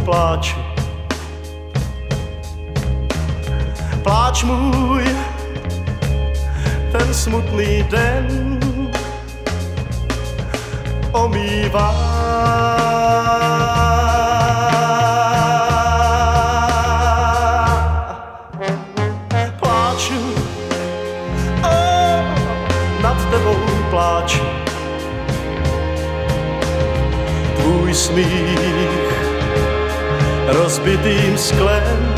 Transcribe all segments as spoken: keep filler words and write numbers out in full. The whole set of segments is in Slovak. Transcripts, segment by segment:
pláču. Pláč můj, ten smutný den omývá. Pláču, oh, nad tebou pláču. Tvůj smích rozbitým sklem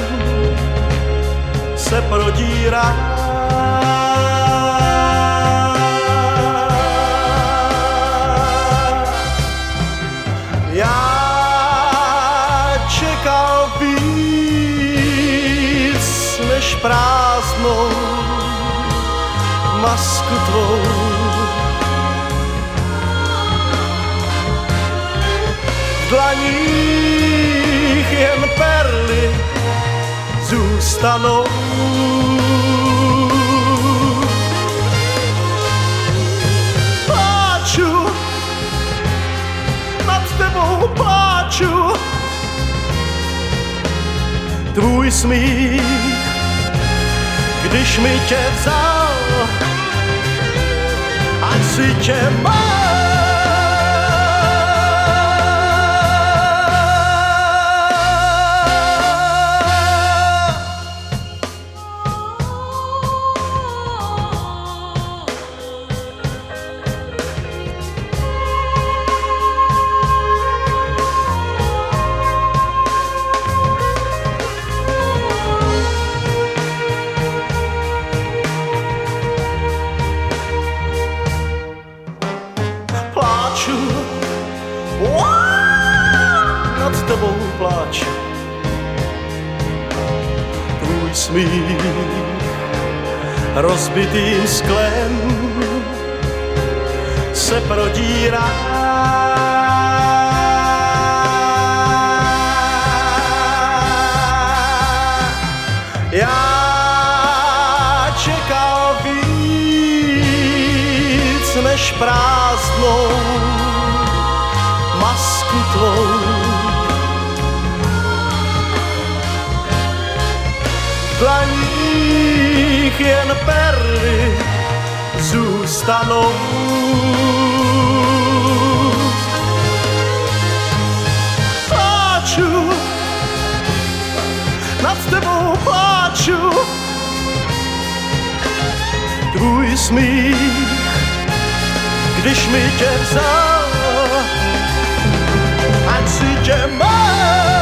se prodírá. Já čekal víc než prázdnou masku tvou. V dlaních jen perly zůstanou. Pláču, nad tebou pláču. Tvůj smích, když mi tě vzal, ať si tě má. Nad tebou pláču. Tvůj smích rozbitým sklem se prodírá. Já čekal víc než prázdnou masku tvou. V dlaních jen perly zůstanou. Pláču, nad tebou pláču. Tvůj smích, když mi tě vzal, ať si tě má.